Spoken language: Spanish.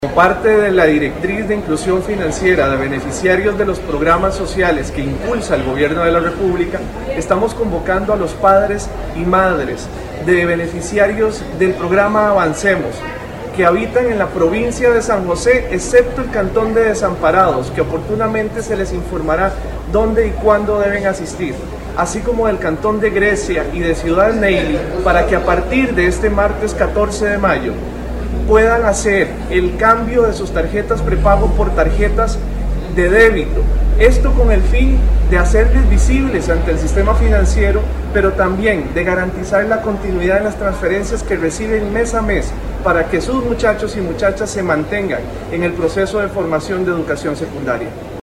Como parte de la directriz de inclusión financiera de beneficiarios de los programas sociales que impulsa el Gobierno de la República, estamos convocando a los padres y madres de beneficiarios del programa Avancemos, que habitan en la provincia de San José, excepto el cantón de Desamparados, que oportunamente se les informará dónde y cuándo deben asistir, así como del cantón de Grecia y de Ciudad Neyli, para que a partir de este martes 14 de mayo puedan hacer el cambio de sus tarjetas prepago por tarjetas de débito. Esto con el fin de hacerles visibles ante el sistema financiero, pero también de garantizar la continuidad en las transferencias que reciben mes a mes para que sus muchachos y muchachas se mantengan en el proceso de formación de educación secundaria.